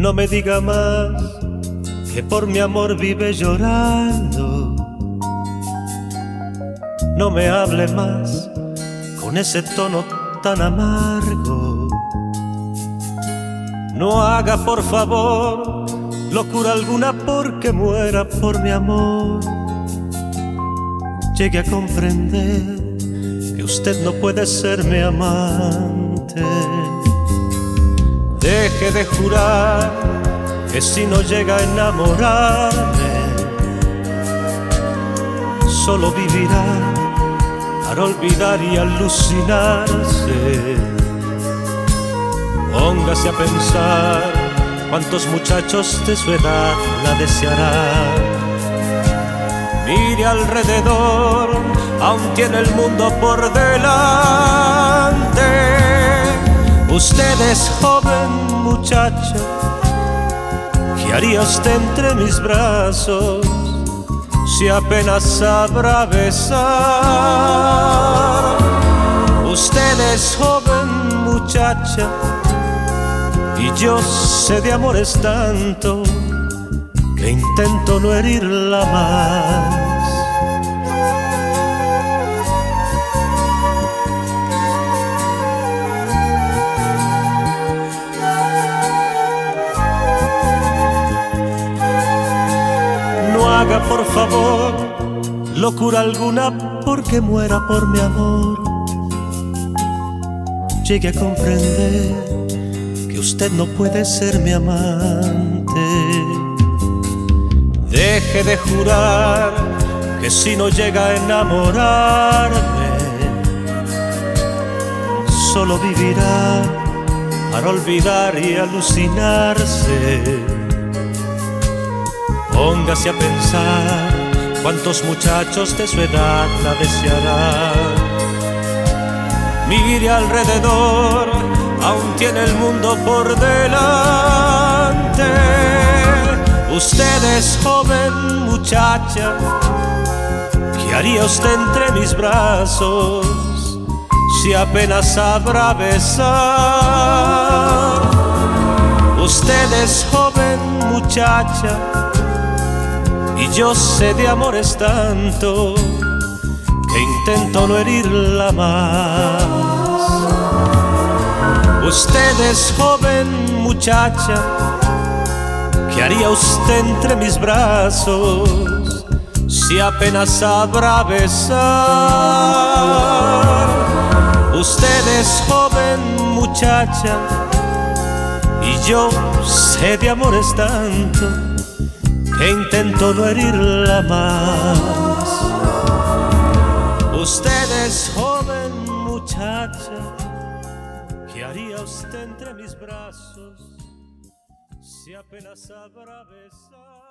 No me diga más que por mi amor vive llorando. No me hable más con ese tono tan amargo. No haga por favor locura alguna porque muera por mi amor. Llegue a comprender que usted no puede ser mi amante. Deje de jurar que si no llega a enamorarme, solo vivirá para olvidar y alucinarse. Póngase a pensar cuántos muchachos de su edad la desearán. Mire alrededor, aún tiene el mundo por delante. Usted es joven, muchacha, ¿qué haría usted entre mis brazos si apenas sabrá besar? Usted es joven, muchacha, y yo sé de amores tanto que intento no herirla más. No haga por favor locura alguna porque muera por mi amor. Llegue a comprender que usted no puede ser mi amante. Deje de jurar que si no llega a enamorarme, solo vivirá para olvidar y alucinarse. Póngase a pensar cuántos muchachos de su edad la desearán. Mire alrededor, aún tiene el mundo por delante. Usted es joven, muchacha, ¿qué haría usted entre mis brazos si apenas sabrá besar? Usted es joven, muchacha, y yo sé de amores tanto que intento no herirla más. Usted es joven, muchacha, ¿qué haría usted entre mis brazos si apenas sabrá besar? Usted es joven, muchacha, y yo sé de amores tanto que intento no herirla más. Usted es joven, muchacha, ¿qué haría usted entre mis brazos si apenas sabrá besar?